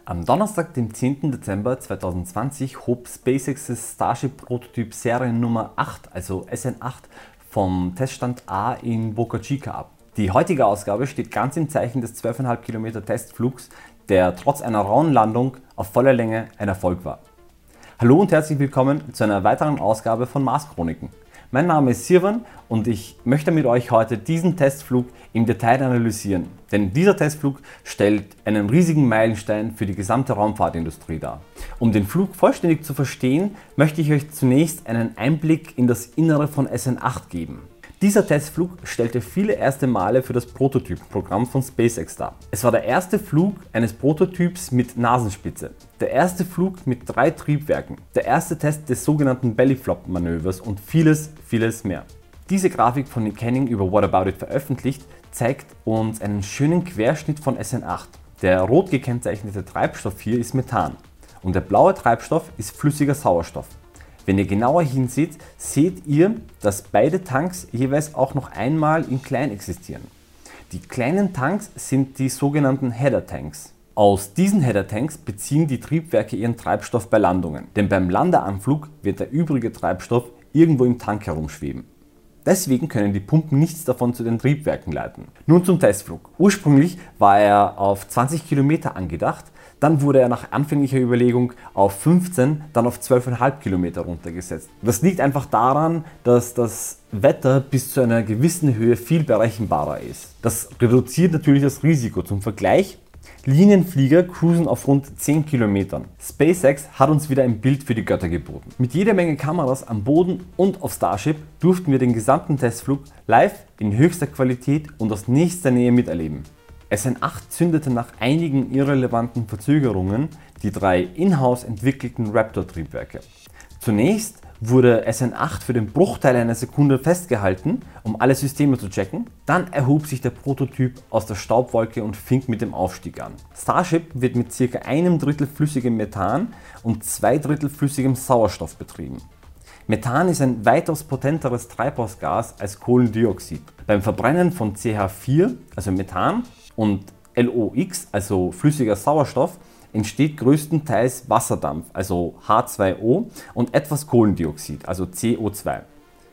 Am Donnerstag, dem 10. Dezember 2020, hob SpaceX's Starship-Prototyp Seriennummer 8, also SN8, vom Teststand A in Boca Chica ab. Die heutige Ausgabe steht ganz im Zeichen des 12,5 Kilometer Testflugs, der trotz einer rauen Landung auf voller Länge ein Erfolg war. Hallo und herzlich willkommen zu einer weiteren Ausgabe von Mars Chroniken. Mein Name ist Sirwan und ich möchte mit euch heute diesen Testflug im Detail analysieren, denn dieser Testflug stellt einen riesigen Meilenstein für die gesamte Raumfahrtindustrie dar. Um den Flug vollständig zu verstehen, möchte ich euch zunächst einen Einblick in das Innere von SN8 geben. Dieser Testflug stellte viele erste Male für das Prototyp-Programm von SpaceX dar. Es war der erste Flug eines Prototyps mit Nasenspitze, der erste Flug mit 3 Triebwerken, der erste Test des sogenannten Belly-Flop-Manövers und vieles mehr. Diese Grafik von Nick Henning über What About It veröffentlicht, zeigt uns einen schönen Querschnitt von SN8. Der rot gekennzeichnete Treibstoff hier ist Methan und der blaue Treibstoff ist flüssiger Sauerstoff. Wenn ihr genauer hinseht, seht ihr, dass beide Tanks jeweils auch noch einmal in klein existieren. Die kleinen Tanks sind die sogenannten Header Tanks. Aus diesen Header Tanks beziehen die Triebwerke ihren Treibstoff bei Landungen, denn beim Landeanflug wird der übrige Treibstoff irgendwo im Tank herumschweben. Deswegen können die Pumpen nichts davon zu den Triebwerken leiten. Nun zum Testflug. Ursprünglich war er auf 20 Kilometer angedacht, dann wurde er nach anfänglicher Überlegung auf 15, dann auf 12,5 Kilometer runtergesetzt. Das liegt einfach daran, dass das Wetter bis zu einer gewissen Höhe viel berechenbarer ist. Das reduziert natürlich das Risiko. Zum Vergleich: Linienflieger cruisen auf rund 10 Kilometern. SpaceX hat uns wieder ein Bild für die Götter geboten. Mit jeder Menge Kameras am Boden und auf Starship durften wir den gesamten Testflug live in höchster Qualität und aus nächster Nähe miterleben. SN8 zündete nach einigen irrelevanten Verzögerungen die 3 in-house entwickelten Raptor-Triebwerke. Zunächst wurde SN8 für den Bruchteil einer Sekunde festgehalten, um alle Systeme zu checken. Dann erhob sich der Prototyp aus der Staubwolke und fing mit dem Aufstieg an. Starship wird mit ca. 1/3 flüssigem Methan und 2/3 flüssigem Sauerstoff betrieben. Methan ist ein weitaus potenteres Treibhausgas als Kohlendioxid. Beim Verbrennen von CH4, also Methan, und LOX, also flüssiger Sauerstoff, entsteht größtenteils Wasserdampf, also H2O, und etwas Kohlendioxid, also CO2.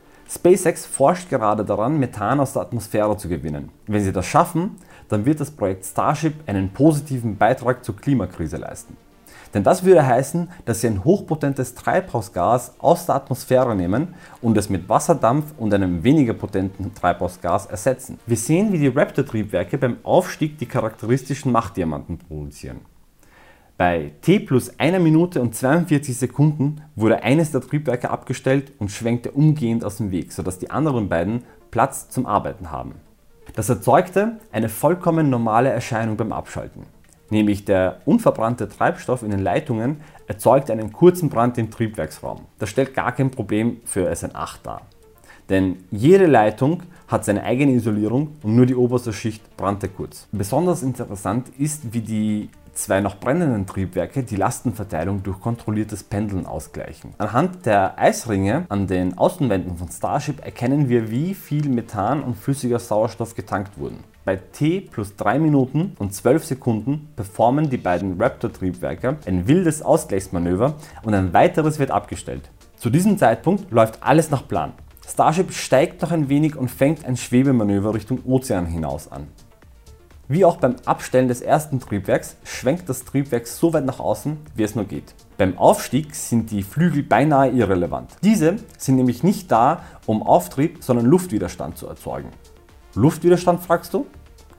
SpaceX forscht gerade daran, Methan aus der Atmosphäre zu gewinnen. Wenn sie das schaffen, dann wird das Projekt Starship einen positiven Beitrag zur Klimakrise leisten. Denn das würde heißen, dass sie ein hochpotentes Treibhausgas aus der Atmosphäre nehmen und es mit Wasserdampf und einem weniger potenten Treibhausgas ersetzen. Wir sehen, wie die Raptor-Triebwerke beim Aufstieg die charakteristischen Machtdiamanten produzieren. Bei T plus 1 Minute und 42 Sekunden wurde eines der Triebwerke abgestellt und schwenkte umgehend aus dem Weg, sodass die anderen beiden Platz zum Arbeiten haben. Das erzeugte eine vollkommen normale Erscheinung beim Abschalten. Nämlich der unverbrannte Treibstoff in den Leitungen erzeugt einen kurzen Brand im Triebwerksraum. Das stellt gar kein Problem für SN8 dar. Denn jede Leitung hat seine eigene Isolierung und nur die oberste Schicht brannte kurz. Besonders interessant ist, wie die 2 noch brennenden Triebwerke die Lastenverteilung durch kontrolliertes Pendeln ausgleichen. Anhand der Eisringe an den Außenwänden von Starship erkennen wir, wie viel Methan und flüssiger Sauerstoff getankt wurden. Bei T plus 3 Minuten und 12 Sekunden performen die beiden Raptor-Triebwerke ein wildes Ausgleichsmanöver und ein weiteres wird abgestellt. Zu diesem Zeitpunkt läuft alles nach Plan. Starship steigt noch ein wenig und fängt ein Schwebemanöver Richtung Ozean hinaus an. Wie auch beim Abstellen des ersten Triebwerks schwenkt das Triebwerk so weit nach außen, wie es nur geht. Beim Aufstieg sind die Flügel beinahe irrelevant. Diese sind nämlich nicht da, um Auftrieb, sondern Luftwiderstand zu erzeugen. Luftwiderstand, fragst du?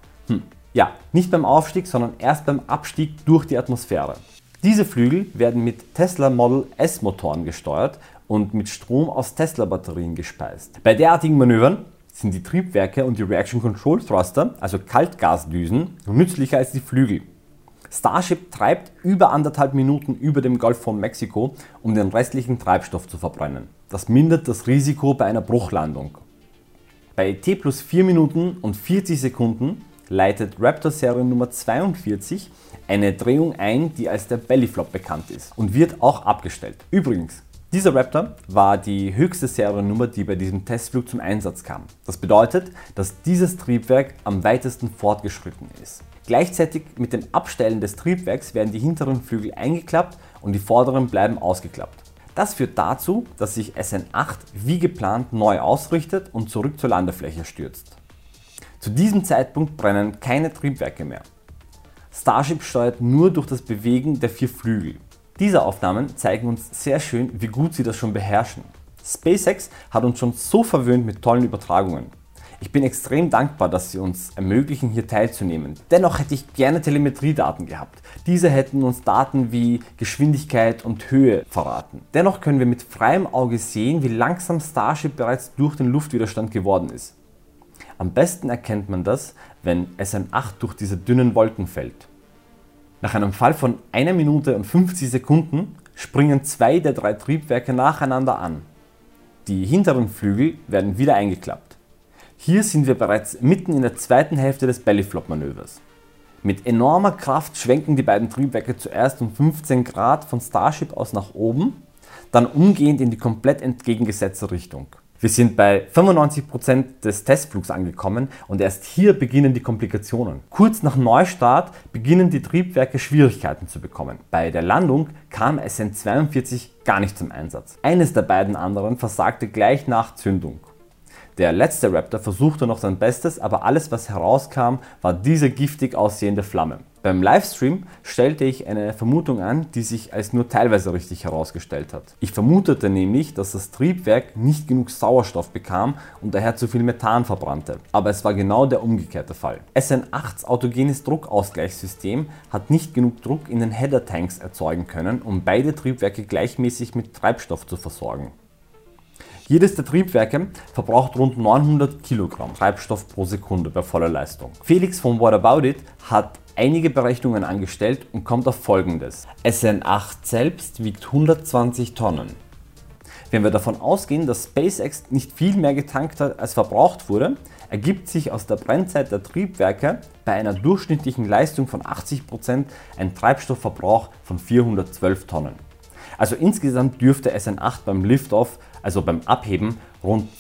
Ja, nicht beim Aufstieg, sondern erst beim Abstieg durch die Atmosphäre. Diese Flügel werden mit Tesla Model S Motoren gesteuert und mit Strom aus Tesla Batterien gespeist. Bei derartigen Manövern sind die Triebwerke und die Reaction Control Thruster, also Kaltgasdüsen, nützlicher als die Flügel. Starship treibt über 1,5 Minuten über dem Golf von Mexiko, um den restlichen Treibstoff zu verbrennen. Das mindert das Risiko bei einer Bruchlandung. Bei T plus 4 Minuten und 40 Sekunden leitet Raptor Seriennummer 42 eine Drehung ein, die als der Bellyflop bekannt ist und wird auch abgestellt. Übrigens, Dieser Raptor war die höchste Seriennummer, die bei diesem Testflug zum Einsatz kam. Das bedeutet, dass dieses Triebwerk am weitesten fortgeschritten ist. Gleichzeitig mit dem Abstellen des Triebwerks werden die hinteren Flügel eingeklappt und die vorderen bleiben ausgeklappt. Das führt dazu, dass sich SN8 wie geplant neu ausrichtet und zurück zur Landefläche stürzt. Zu diesem Zeitpunkt brennen keine Triebwerke mehr. Starship steuert nur durch das Bewegen der 4 Flügel. Diese Aufnahmen zeigen uns sehr schön, wie gut sie das schon beherrschen. SpaceX hat uns schon so verwöhnt mit tollen Übertragungen. Ich bin extrem dankbar, dass sie uns ermöglichen, hier teilzunehmen. Dennoch hätte ich gerne Telemetriedaten gehabt. Diese hätten uns Daten wie Geschwindigkeit und Höhe verraten. Dennoch können wir mit freiem Auge sehen, wie langsam Starship bereits durch den Luftwiderstand geworden ist. Am besten erkennt man das, wenn SN8 durch diese dünnen Wolken fällt. Nach einem Fall von 1 Minute und 50 Sekunden springen 2 der 3 Triebwerke nacheinander an. Die hinteren Flügel werden wieder eingeklappt. Hier sind wir bereits mitten in der zweiten Hälfte des Bellyflop-Manövers. Mit enormer Kraft schwenken die beiden Triebwerke zuerst um 15 Grad von Starship aus nach oben, dann umgehend in die komplett entgegengesetzte Richtung. Wir sind bei 95% des Testflugs angekommen und erst hier beginnen die Komplikationen. Kurz nach Neustart beginnen die Triebwerke Schwierigkeiten zu bekommen. Bei der Landung kam SN42 gar nicht zum Einsatz. Eines der beiden anderen versagte gleich nach Zündung. Der letzte Raptor versuchte noch sein Bestes, aber alles, was herauskam, war diese giftig aussehende Flamme. Beim Livestream stellte ich eine Vermutung an, die sich als nur teilweise richtig herausgestellt hat. Ich vermutete nämlich, dass das Triebwerk nicht genug Sauerstoff bekam und daher zu viel Methan verbrannte. Aber es war genau der umgekehrte Fall. SN8s autogenes Druckausgleichssystem hat nicht genug Druck in den Header-Tanks erzeugen können, um beide Triebwerke gleichmäßig mit Treibstoff zu versorgen. Jedes der Triebwerke verbraucht rund 900 Kilogramm Treibstoff pro Sekunde bei voller Leistung. Felix von What About It hat einige Berechnungen angestellt und kommt auf Folgendes. SN8 selbst wiegt 120 Tonnen. Wenn wir davon ausgehen, dass SpaceX nicht viel mehr getankt hat, als verbraucht wurde, ergibt sich aus der Brennzeit der Triebwerke bei einer durchschnittlichen Leistung von 80% ein Treibstoffverbrauch von 412 Tonnen. Also insgesamt dürfte SN8 beim Liftoff, also beim Abheben, rund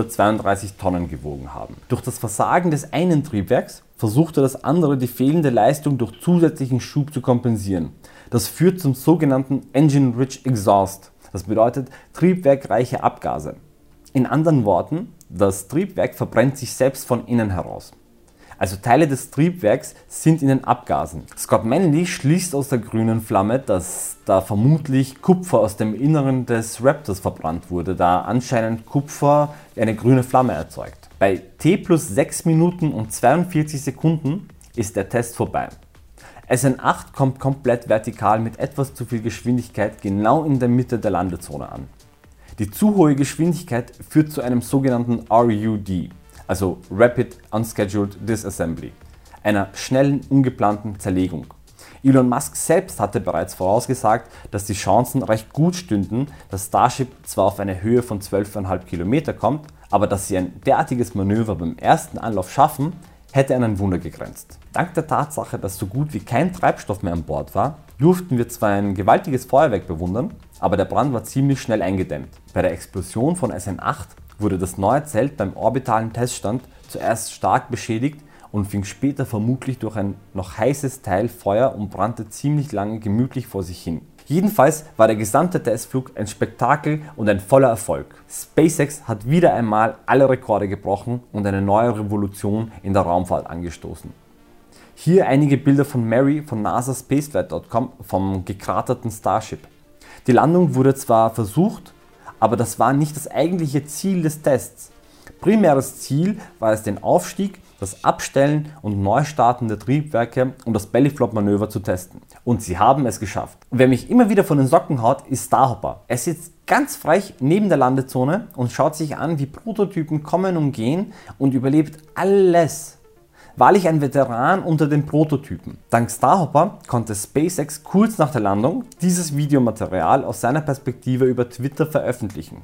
532 Tonnen gewogen haben. Durch das Versagen des einen Triebwerks versuchte das andere die fehlende Leistung durch zusätzlichen Schub zu kompensieren. Das führt zum sogenannten Engine-Rich Exhaust. Das bedeutet triebwerkreiche Abgase. In anderen Worten, das Triebwerk verbrennt sich selbst von innen heraus. Also Teile des Triebwerks sind in den Abgasen. Scott Manley schließt aus der grünen Flamme, dass da vermutlich Kupfer aus dem Inneren des Raptors verbrannt wurde, da anscheinend Kupfer eine grüne Flamme erzeugt. Bei T plus 6 Minuten und 42 Sekunden ist der Test vorbei. SN8 kommt komplett vertikal mit etwas zu viel Geschwindigkeit genau in der Mitte der Landezone an. Die zu hohe Geschwindigkeit führt zu einem sogenannten RUD. Also Rapid Unscheduled Disassembly, einer schnellen, ungeplanten Zerlegung. Elon Musk selbst hatte bereits vorausgesagt, dass die Chancen recht gut stünden, dass Starship zwar auf eine Höhe von 12,5 Kilometer kommt, aber dass sie ein derartiges Manöver beim ersten Anlauf schaffen, hätte an ein Wunder gegrenzt. Dank der Tatsache, dass so gut wie kein Treibstoff mehr an Bord war, durften wir zwar ein gewaltiges Feuerwerk bewundern, aber der Brand war ziemlich schnell eingedämmt. Bei der Explosion von SN8 wurde das neue Zelt beim orbitalen Teststand zuerst stark beschädigt und fing später vermutlich durch ein noch heißes Teil Feuer und brannte ziemlich lange gemütlich vor sich hin. Jedenfalls war der gesamte Testflug ein Spektakel und ein voller Erfolg. SpaceX hat wieder einmal alle Rekorde gebrochen und eine neue Revolution in der Raumfahrt angestoßen. Hier einige Bilder von Mary von NASASpaceflight.com vom gekraterten Starship. Die Landung wurde zwar versucht, aber das war nicht das eigentliche Ziel des Tests. Primäres Ziel war es, den Aufstieg, das Abstellen und Neustarten der Triebwerke und das Bellyflop-Manöver zu testen. Und sie haben es geschafft. Und wer mich immer wieder von den Socken haut, ist Starhopper. Er sitzt ganz frech neben der Landezone und schaut sich an, wie Prototypen kommen und gehen und überlebt alles. Wahrlich ein Veteran unter den Prototypen. Dank Starhopper konnte SpaceX kurz nach der Landung dieses Videomaterial aus seiner Perspektive über Twitter veröffentlichen.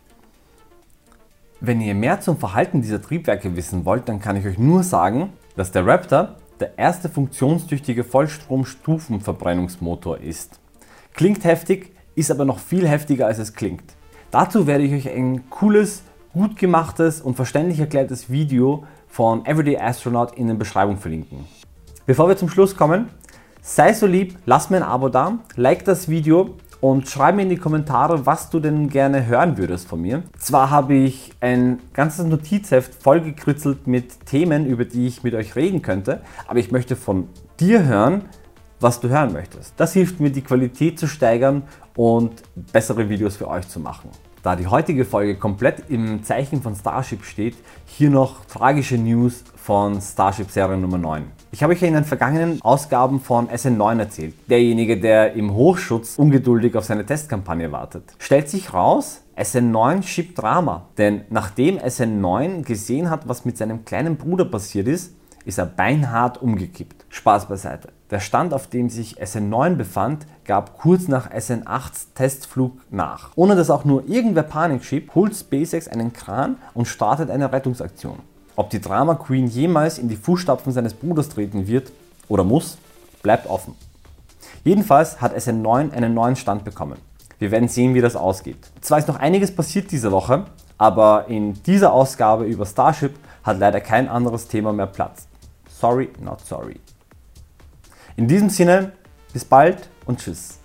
Wenn ihr mehr zum Verhalten dieser Triebwerke wissen wollt, dann kann ich euch nur sagen, dass der Raptor der erste funktionstüchtige Vollstrom-Stufenverbrennungsmotor ist. Klingt heftig, ist aber noch viel heftiger als es klingt. Dazu werde ich euch ein cooles, gut gemachtes und verständlich erklärtes Video von Everyday Astronaut in der Beschreibung verlinken. Bevor wir zum Schluss kommen, sei so lieb, lass mir ein Abo da, like das Video und schreib mir in die Kommentare, was du denn gerne hören würdest von mir. Zwar habe ich ein ganzes Notizheft vollgekritzelt mit Themen, über die ich mit euch reden könnte, aber ich möchte von dir hören, was du hören möchtest. Das hilft mir, die Qualität zu steigern und bessere Videos für euch zu machen. Da die heutige Folge komplett im Zeichen von Starship steht, hier noch tragische News von Starship Serie Nummer 9. Ich habe euch ja in den vergangenen Ausgaben von SN9 erzählt. Derjenige, der im Hochschutz ungeduldig auf seine Testkampagne wartet. Stellt sich raus, SN9 schiebt Drama. Denn nachdem SN9 gesehen hat, was mit seinem kleinen Bruder passiert ist er beinhart umgekippt. Spaß beiseite. Der Stand, auf dem sich SN9 befand, gab kurz nach SN8s Testflug nach. Ohne dass auch nur irgendwer Panik schiebt, holt SpaceX einen Kran und startet eine Rettungsaktion. Ob die Drama Queen jemals in die Fußstapfen seines Bruders treten wird oder muss, bleibt offen. Jedenfalls hat SN9 einen neuen Stand bekommen. Wir werden sehen, wie das ausgeht. Zwar ist noch einiges passiert diese Woche, aber in dieser Ausgabe über Starship hat leider kein anderes Thema mehr Platz. Sorry, not sorry. In diesem Sinne, bis bald und tschüss.